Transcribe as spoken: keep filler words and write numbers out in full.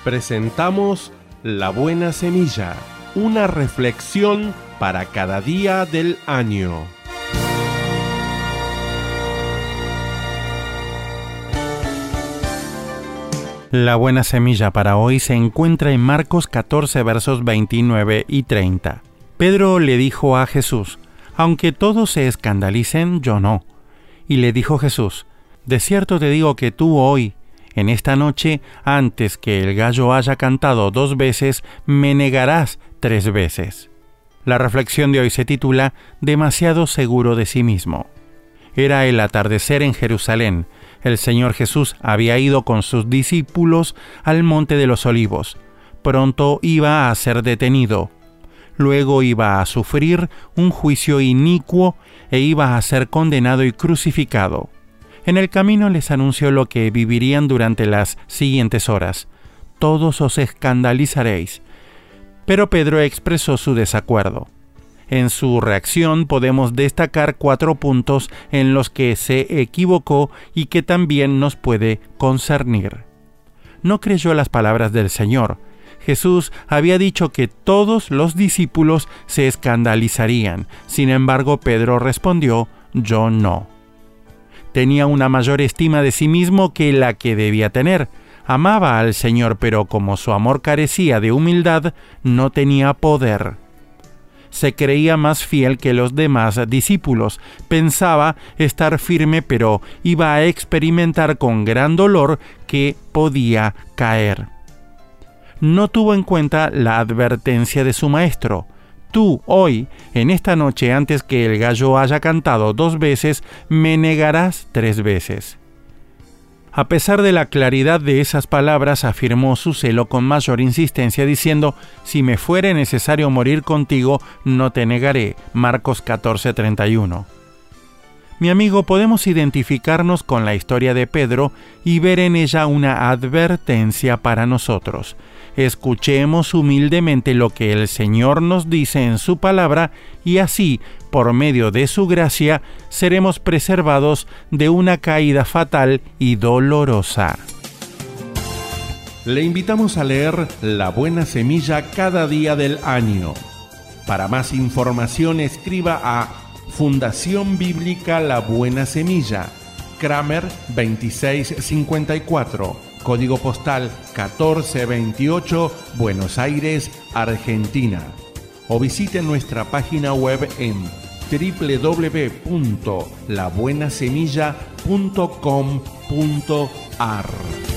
presentamos La Buena Semilla, una reflexión para cada día del año. La buena semilla para hoy se encuentra en Marcos catorce, versos veintinueve y treinta. Pedro le dijo a Jesús: aunque todos se escandalicen, yo no. Y le dijo Jesús: de cierto te digo que tú hoy, en esta noche, antes que el gallo haya cantado dos veces, me negarás tres veces. La reflexión de hoy se titula Demasiado seguro de sí mismo. Era el atardecer en Jerusalén. El Señor Jesús había ido con sus discípulos al Monte de los Olivos. Pronto iba a ser detenido. Luego iba a sufrir un juicio inicuo e iba a ser condenado y crucificado. En el camino les anunció lo que vivirían durante las siguientes horas. Todos os escandalizaréis. Pero Pedro expresó su desacuerdo. En su reacción podemos destacar cuatro puntos en los que se equivocó y que también nos puede concernir. No creyó las palabras del Señor. Jesús había dicho que todos los discípulos se escandalizarían. Sin embargo, Pedro respondió: yo no. Tenía una mayor estima de sí mismo que la que debía tener. Amaba al Señor, pero como su amor carecía de humildad, no tenía poder. Se creía más fiel que los demás discípulos. Pensaba estar firme, pero iba a experimentar con gran dolor que podía caer. No tuvo en cuenta la advertencia de su maestro. Tú, hoy, en esta noche, antes que el gallo haya cantado dos veces, me negarás tres veces. A pesar de la claridad de esas palabras, afirmó su celo con mayor insistencia, diciendo: si me fuere necesario morir contigo, no te negaré. Marcos catorce, treinta y uno. Mi amigo, podemos identificarnos con la historia de Pedro y ver en ella una advertencia para nosotros. Escuchemos humildemente lo que el Señor nos dice en su palabra y así, por medio de su gracia, seremos preservados de una caída fatal y dolorosa. Le invitamos a leer La Buena Semilla cada día del año. Para más información, escriba a Fundación Bíblica La Buena Semilla, Kramer veintiséis cincuenta y cuatro, código postal catorce veintiocho, Buenos Aires, Argentina. O visite nuestra página web en doble u doble u doble u punto la buena semilla punto com punto a r.